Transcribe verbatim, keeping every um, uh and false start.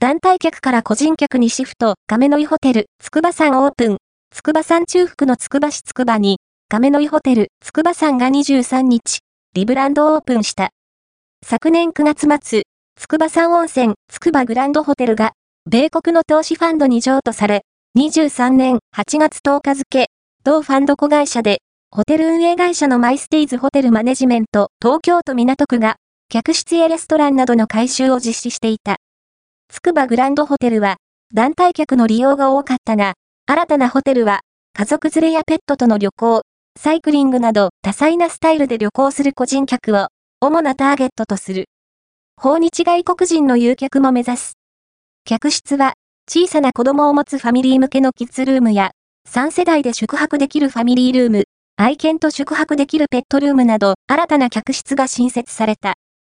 団体客から個人客にシフト、亀の井ホテル、筑波山オープン。筑波山中腹のつくば市つくばに、亀の井ホテル、筑波山がにじゅうさんにち、リブランドオープンした。昨年くがつ末、筑波山温泉、筑波グランドホテルが、米国の投資ファンドに譲渡され、にじゅうさんねんはちがつとおか付、同ファンド子会社で、ホテル運営会社のマイステイズホテルマネジメント東京都港区が、客室やレストランなどの改修を実施していた。筑波グランドホテルは、団体客の利用が多かったが、新たなホテルは、家族連れやペットとの旅行、サイクリングなど多彩なスタイルで旅行する個人客を、主なターゲットとする。訪日外国人の誘客も目指す。客室は、小さな子供を持つファミリー向けのキッズルームや、さん世代で宿泊できるファミリールーム、愛犬と宿泊できるペットルームなど、新たな客室が新設された。